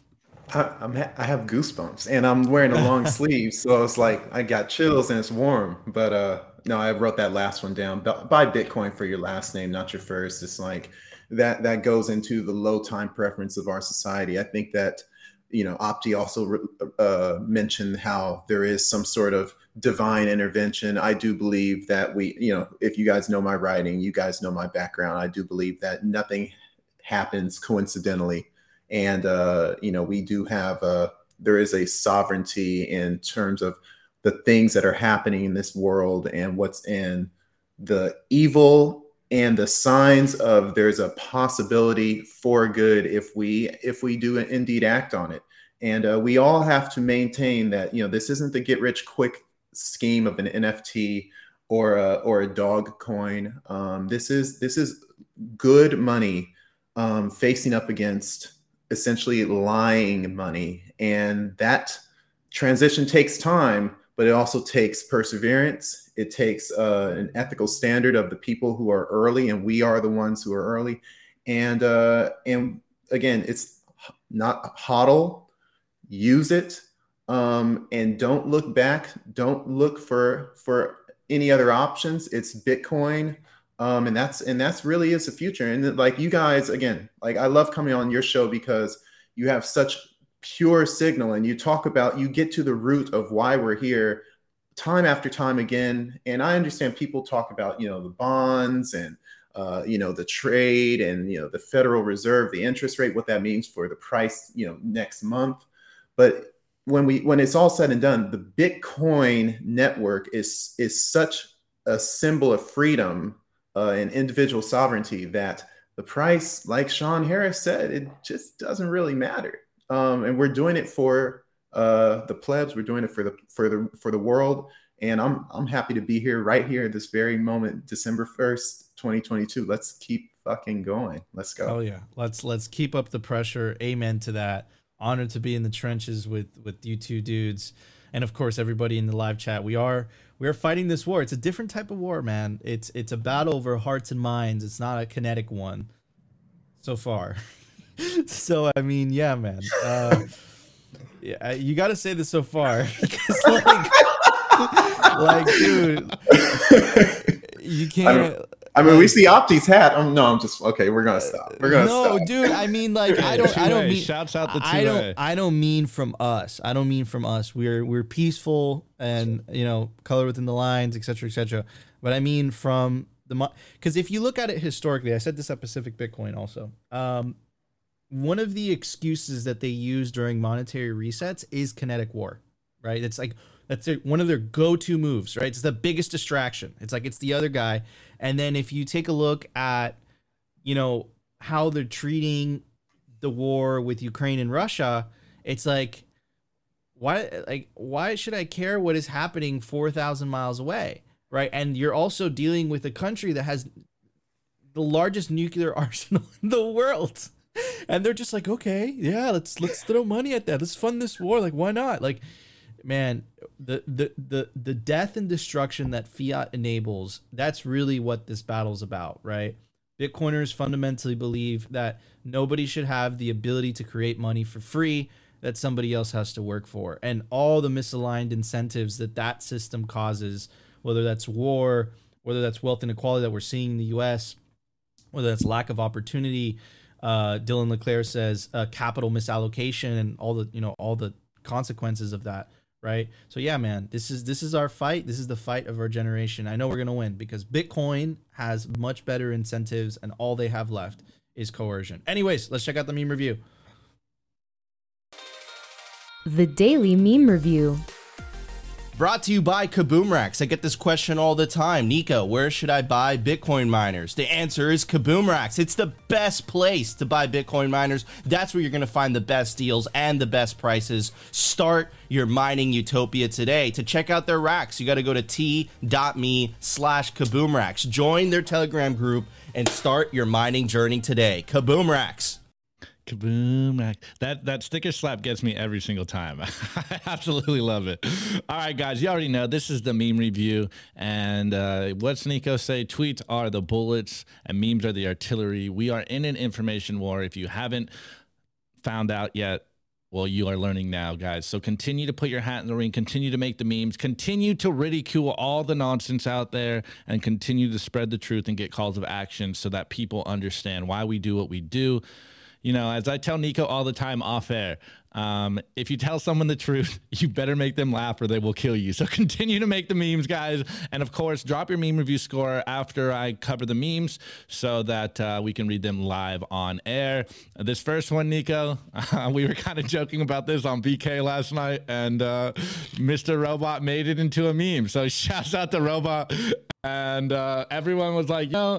I have goosebumps, and I'm wearing a long sleeve, so it's like I got chills and it's warm. But no, I wrote that last one down. Buy Bitcoin for your last name, not your first. It's like that goes into the low time preference of our society. I think that Opti also mentioned how there is some sort of divine intervention. I do believe that if you guys know my writing, you guys know my background. I do believe that nothing happens coincidentally. And, we do have there is a sovereignty in terms of the things that are happening in this world and what's in the evil and the signs of there's a possibility for good if we do indeed act on it. And we all have to maintain that, this isn't the get rich quick scheme of an NFT or a dog coin. This is good money facing up against essentially lying money. And that transition takes time, but it also takes perseverance. It takes an ethical standard of the people who are early, and we are the ones who are early. And again, it's not hodl, use it, and don't look back. Don't look for any other options. It's Bitcoin And that's really is the future. And like you guys, again, like I love coming on your show because you have such pure signal and you get to the root of why we're here time after time again. And I understand people talk about, the bonds and, the trade and, the Federal Reserve, the interest rate, what that means for the price, next month. But when it's all said and done, the Bitcoin network is such a symbol of freedom and individual sovereignty that the price, like Sean Harris said, it just doesn't really matter. And we're doing it for the plebs. We're doing it for the world. And I'm happy to be here right here at this very moment, December 1st, 2022. Let's keep fucking going. Let's go. Oh yeah. Let's keep up the pressure. Amen to that. Honored to be in the trenches with you two dudes. And of course, everybody in the live chat. We are fighting this war. It's a different type of war, man. It's a battle over hearts and minds. It's not a kinetic one so far. So, I mean, yeah, man. Yeah, you got to say this so far. like, dude, you can't. I mean, we see Opti's hat. I'm just okay. We're gonna stop. No, dude. I mean, like, I don't mean. Shouts out the I don't mean from us. I don't mean from us. We're peaceful and color within the lines, etc., etc. But I mean from because if you look at it historically, I said this at Pacific Bitcoin also. One of the excuses that they use during monetary resets is kinetic war, right? It's like one of their go-to moves, right? It's the biggest distraction. It's like it's the other guy. And then if you take a look at, how they're treating the war with Ukraine and Russia, it's like, why should I care what is happening 4,000 miles away, right? And you're also dealing with a country that has the largest nuclear arsenal in the world. And they're just like, okay, yeah, let's throw money at that. Let's fund this war. Like, why not? Like, man, the death and destruction that fiat enables, that's really what this battle's about, right? Bitcoiners fundamentally believe that nobody should have the ability to create money for free, that somebody else has to work for. And all the misaligned incentives that system causes, whether that's war, whether that's wealth inequality that we're seeing in the US, whether that's lack of opportunity. Dylan LeClaire says capital misallocation and all the consequences of that. Right. So, yeah, man, this is our fight. This is the fight of our generation. I know we're going to win because Bitcoin has much better incentives and all they have left is coercion. Anyways, let's check out the meme review. The Daily Meme Review. Brought to you by Kaboom Racks. I get this question all the time. Nico, where should I buy Bitcoin miners? The answer is Kaboom Racks. It's the best place to buy Bitcoin miners. That's where you're going to find the best deals and the best prices. Start your mining utopia today. To check out their racks, you got to go to t.me/Kaboom Racks. Join their Telegram group and start your mining journey today. Kaboom Racks. Kaboom! That sticker slap gets me every single time. I absolutely love it. All right, guys, you already know this is the meme review. And what's Nico say? Tweets are the bullets and memes are the artillery. We are in an information war. If you haven't found out yet, well, you are learning now, guys. So continue to put your hat in the ring. Continue to make the memes. Continue to ridicule all the nonsense out there and continue to spread the truth and get calls of action so that people understand why we do what we do. As I tell Nico all the time off air, if you tell someone the truth, you better make them laugh or they will kill you. So continue to make the memes, guys. And of course, drop your meme review score after I cover the memes so that we can read them live on air. This first one, Nico, we were kind of joking about this on BK last night, and Mr. Robot made it into a meme. So shouts out to Robot. And everyone was like, that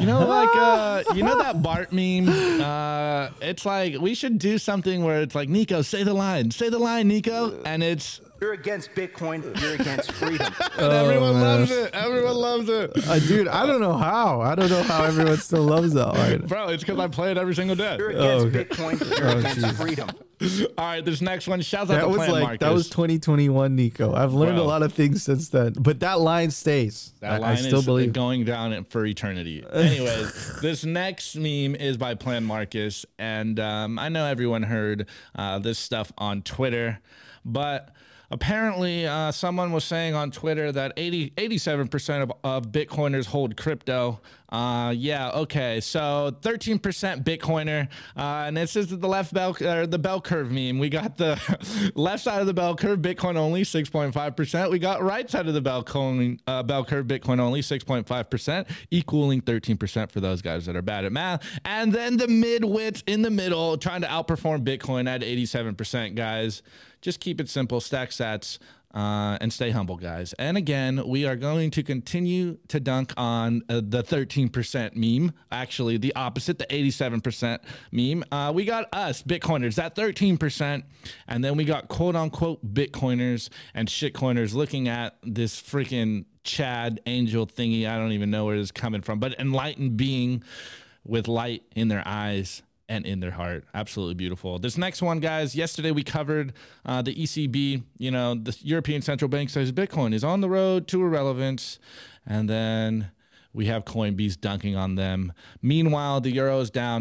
Bart meme. It's like we should do something where it's like, Nico, say the line, Nico, and it's you're against Bitcoin, you're against freedom. And everyone loves it. Everyone loves it. Dude, I don't know how. Everyone still loves that line. Bro, it's because I play it every single day. You're against Bitcoin, you're against freedom. All right, this next one. Shouts out to Plan Marcus. That was 2021, Nico. I've learned a lot of things since then, but that line stays. That line is going down for eternity. Anyways, this next meme is by Plan Marcus, and I know everyone heard this stuff on Twitter, but apparently someone was saying on Twitter that 87% of Bitcoiners hold crypto. Yeah, okay. So 13% Bitcoiner, and this is the left bell or the bell curve meme. We got the left side of the bell curve, Bitcoin only 6.5%. We got right side of the bell curve, Bitcoin only 6.5%, equaling 13% for those guys that are bad at math. And then the midwits in the middle, trying to outperform Bitcoin at 87%. Guys, just keep it simple. Stack sats. And stay humble, guys. And again, we are going to continue to dunk on the 13% meme. Actually, the opposite, the 87% meme. We got us, Bitcoiners, that 13%. And then we got quote unquote Bitcoiners and shitcoiners looking at this freaking Chad angel thingy. I don't even know where it's coming from, but enlightened being with light in their eyes and in their heart. Absolutely beautiful. This next one, guys, yesterday we covered the ECB, the European Central Bank says Bitcoin is on the road to irrelevance. And then we have Coinbase dunking on them. Meanwhile, the euro is down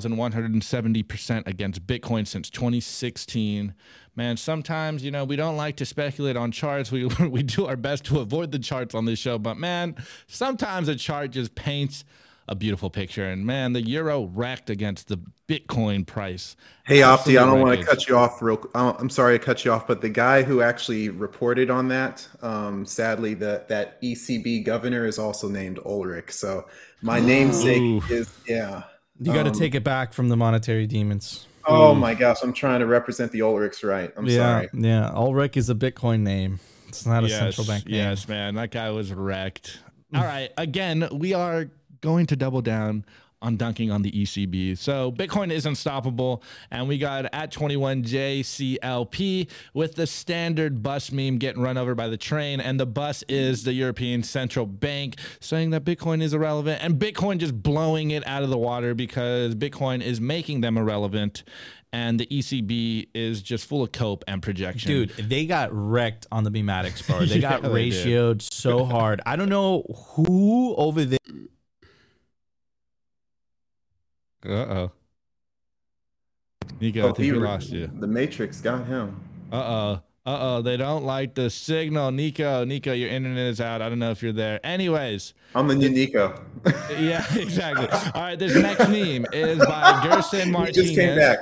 9,170% against Bitcoin since 2016. Man, sometimes, we don't like to speculate on charts. We do our best to avoid the charts on this show. But, man, sometimes a chart just paints a beautiful picture, and man, the euro wrecked against the Bitcoin price. Hey, Opti, I don't want to cut you off I'm sorry to cut you off, but the guy who actually reported on that, sadly, that ECB governor is also named Ulrich. So my namesake is, yeah. You got to take it back from the monetary demons. Oh my gosh, I'm trying to represent the Ulrichs right. I'm sorry. Yeah, Ulrich is a Bitcoin name. It's not a central bank name. Yes, man, that guy was wrecked. All right, again, we are going to double down on dunking on the ECB. So Bitcoin is unstoppable, and we got at 21JCLP with the standard bus meme getting run over by the train, and the bus is the European Central Bank saying that Bitcoin is irrelevant, and Bitcoin just blowing it out of the water because Bitcoin is making them irrelevant. And the ECB is just full of cope and projection. Dude, they got wrecked on the Mematics bar. They got ratioed so hard. I don't know who over there. Uh-oh. Nico, I think we lost you. The Matrix got him. Uh-oh. They don't like the signal. Nico, your internet is out. I don't know if you're there. Anyways. I'm the new Nico. Yeah, exactly. All right, this next meme is by Gerson Martinez. He just came back.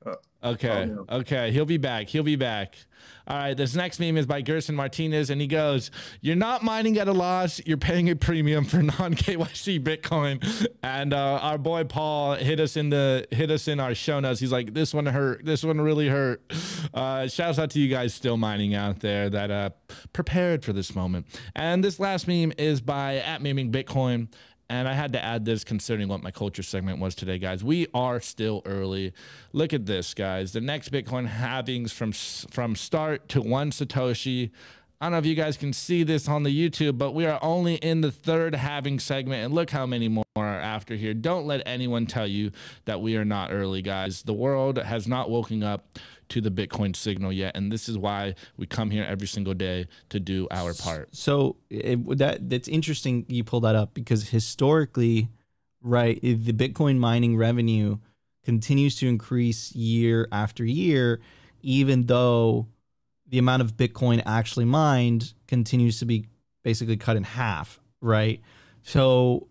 Okay. He'll be back. All right, this next meme is by Gerson Martinez, and he goes, "You're not mining at a loss. You're paying a premium for non-KYC Bitcoin." And our boy Paul hit us in our show notes. He's like, "This one hurt. This one really hurt." Shouts out to you guys still mining out there that prepared for this moment. And this last meme is by @memingBitcoin. And I had to add this considering what my culture segment was today, guys. We are still early. Look at this, guys. The next Bitcoin halvings from start to 1 Satoshi. I don't know if you guys can see this on the YouTube, but we are only in the third halving segment. And look how many more are after here. Don't let anyone tell you that we are not early, guys. The world has not woken up to the Bitcoin signal yet, and this is why we come here every single day to do our part. So that's interesting you pull that up, because historically, right, the Bitcoin mining revenue continues to increase year after year, even though the amount of Bitcoin actually mined continues to be basically cut in half, right? So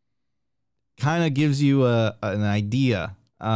kind of gives you an idea.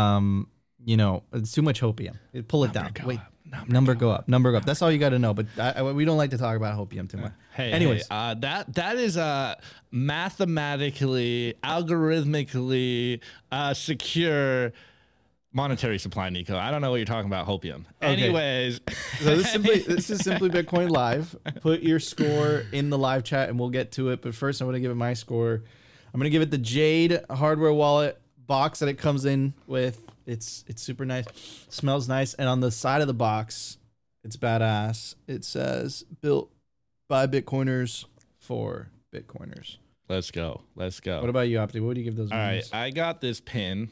It's too much hopium. Pull it down. Wait, number go up. That's all you got to know. But we don't like to talk about hopium too much. Anyways, that is a mathematically, algorithmically secure monetary supply, Nico. I don't know what you're talking about, hopium. Okay. Anyways, so this is simply Bitcoin Live. Put your score in the live chat, and we'll get to it. But first, I'm going to give it my score. I'm going to give it the Jade hardware wallet box that it comes in with. It's super nice. Smells nice. And on the side of the box, it's badass. It says built by Bitcoiners for Bitcoiners. Let's go. What about you, Opti? What would you give those? All right, I got this pin.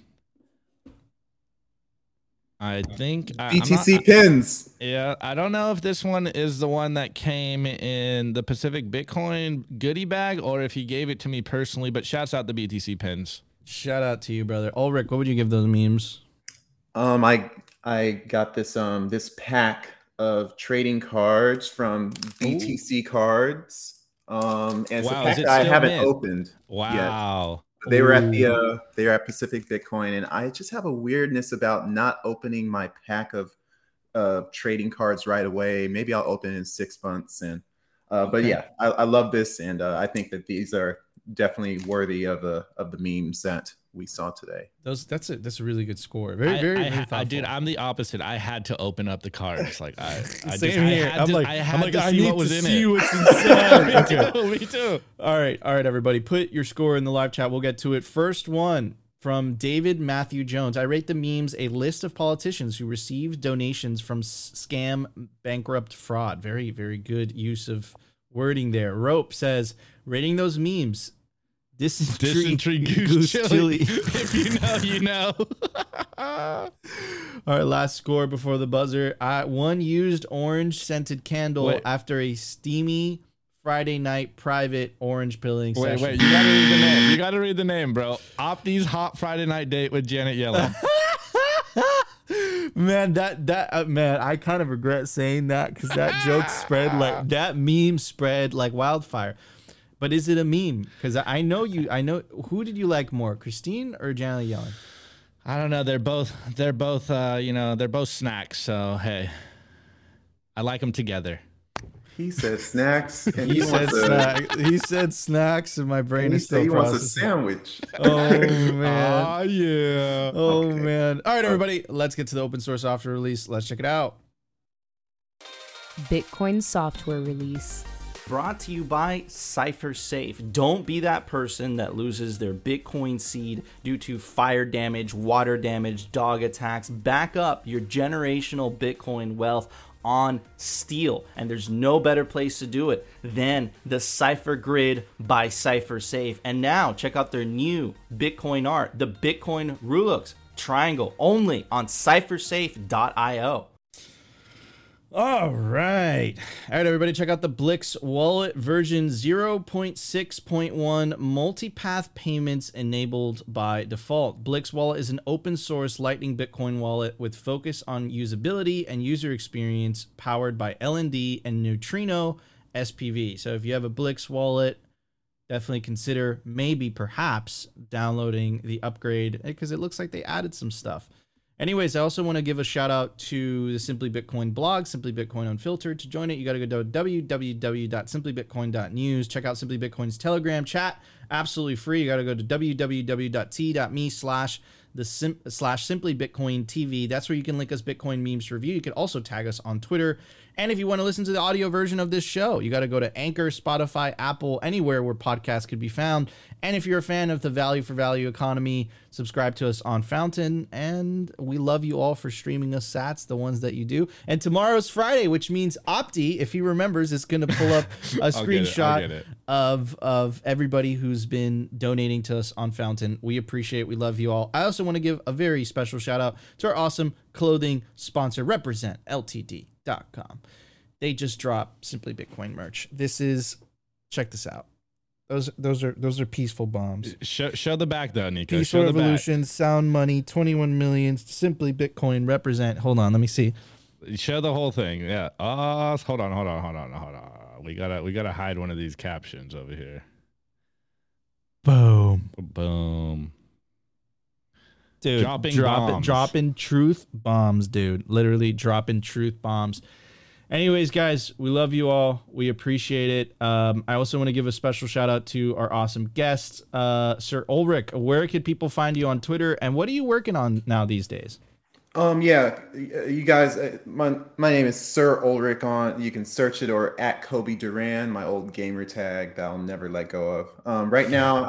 I think BTC pins. Yeah, I don't know if this one is the one that came in the Pacific Bitcoin goodie bag or if he gave it to me personally, but shouts out the BTC pins. Shout out to you, brother. Ulrich, what would you give those memes? I got this pack of trading cards from BTC Cards. And Wow, so is it I still haven't mint? opened yet. Wow. They were at they were at Pacific Bitcoin, and I just have a weirdness about not opening my pack of trading cards right away. Maybe I'll open in 6 months. And but yeah, I love this, and I think that these are definitely worthy of the memes that we saw today. That's a really good score. Very thoughtful. Dude, I'm the opposite. I had to open up the cards. Like Same here. I had to I see need what was to in see it. what's inside. Okay. Me too. All right, everybody, put your score in the live chat. We'll get to it. First one from David Matthew Jones. I rate the memes a list of politicians who received donations from scam, bankrupt, fraud. Very, very good use of wording there. Rope says, rating those memes. Dysentery goose chili. If you know, you know. All right, last score before the buzzer. One used orange scented candle after a steamy Friday night private orange pilling session. Wait, you gotta read the name. You gotta read the name, bro. Opti's hot Friday night date with Janet Yellen. Man, man, I kind of regret saying that because that joke spread like that meme spread like wildfire. But is it a meme? Because I know who did you like more, Christine or Janet Yellen? I don't know. They're both they're both snacks. So hey, I like them together. He said snacks. And He said snacks. He said snacks, and my brain is still he wants a processing. sandwich. Oh man. Oh yeah. Oh man. All right, everybody, let's get to the open source software release. Let's check it out. Bitcoin software release. Brought to you by CipherSafe. Don't be that person that loses their Bitcoin seed due to fire damage, water damage, dog attacks. Back up your generational Bitcoin wealth on Steel, and there's no better place to do it than the Cypher Grid by CipherSafe. And now check out their new Bitcoin art, the Bitcoin Rulux triangle, only on cyphersafe.io. All right, everybody, check out the Blix wallet version 0.6.1 multipath payments enabled by default. Blix wallet is an open source Lightning Bitcoin wallet with focus on usability and user experience, powered by LND and Neutrino SPV. So if you have a Blix wallet, definitely consider perhaps downloading the upgrade, because it looks like they added some stuff. Anyways, I also want to give a shout out to the Simply Bitcoin blog, Simply Bitcoin Unfiltered. To join it, you got to go to www.simplybitcoin.news. Check out Simply Bitcoin's Telegram chat, absolutely free. You got to go to www.t.me/Simply Bitcoin TV. That's where you can link us Bitcoin memes to review. You can also tag us on Twitter. And if you want to listen to the audio version of this show, you got to go to Anchor, Spotify, Apple, anywhere where podcasts could be found. And if you're a fan of the value for value economy, subscribe to us on Fountain. And we love you all for streaming us sats, the ones that you do. And tomorrow's Friday, which means Opti, if he remembers, is going to pull up a screenshot of everybody who's been donating to us on Fountain. We appreciate it. We love you all. I also want to give a very special shout out to our awesome clothing sponsor, Represent Ltd.com. They just dropped Simply Bitcoin merch. Check this out. Those are peaceful bombs. Show the back though, Nico. Peaceful Revolution, Sound Money, 21 million, Simply Bitcoin, Represent. Hold on, let me see. Show the whole thing. Yeah. Hold on. We gotta hide one of these captions over here. Boom. Dude, dropping truth bombs, dude. Literally dropping truth bombs. Anyways, guys, we love you all. We appreciate it. I also want to give a special shout out to our awesome guests, Sir Ulrich. Where can people find you on Twitter, and what are you working on now these days? Yeah, you guys, my name is Sir Ulrich you can search it, or at Kobe Duran, my old gamer tag that I'll never let go of. Right now,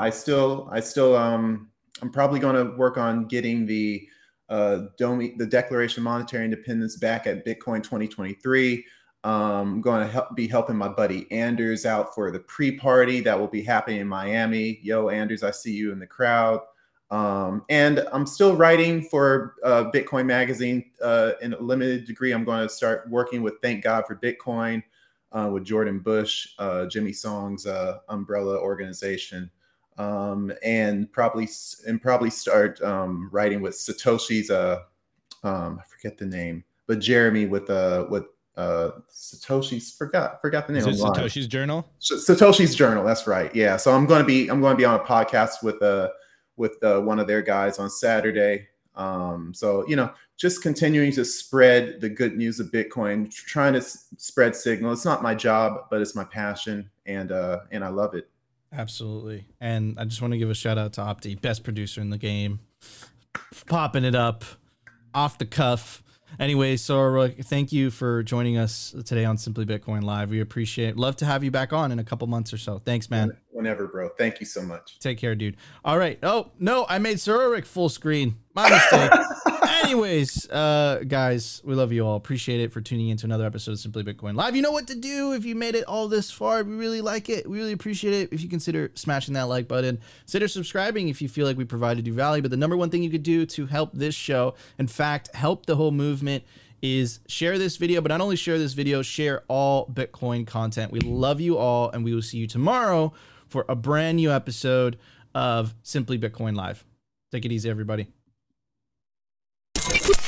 I'm probably going to work on getting the Declaration of Monetary Independence back at Bitcoin 2023. I'm going to be helping my buddy Anders out for the pre-party that will be happening in Miami. Yo, Anders, I see you in the crowd. And I'm still writing for Bitcoin Magazine in a limited degree. I'm going to start working with Thank God for Bitcoin with Jordan Bush, Jimmy Song's umbrella organization. And probably start writing with Satoshi's I forget the name, but Jeremy with Satoshi's forgot the name. Is it Satoshi's Journal? Satoshi's Journal. That's right. Yeah. So I'm going to be on a podcast with one of their guys on Saturday. So, just continuing to spread the good news of Bitcoin, trying to spread signal. It's not my job, but it's my passion, and I love it. Absolutely. And I just want to give a shout out to Opti, best producer in the game, popping it up off the cuff. Anyway, so thank you for joining us today on Simply Bitcoin Live. We appreciate it. Love to have you back on in a couple months or so. Thanks, man. Whenever, bro. Thank you so much. Take care, dude. All right. Oh, no, I made Sir Ulrich full screen. My mistake. Anyways, guys, we love you all. Appreciate it for tuning in to another episode of Simply Bitcoin Live. You know what to do if you made it all this far. We really like it. We really appreciate it if you consider smashing that like button. Consider subscribing if you feel like we provided you value. But the number one thing you could do to help this show, in fact, help the whole movement, is share this video. But not only share this video, share all Bitcoin content. We love you all, and we will see you tomorrow for a brand new episode of Simply Bitcoin Live. Take it easy, everybody.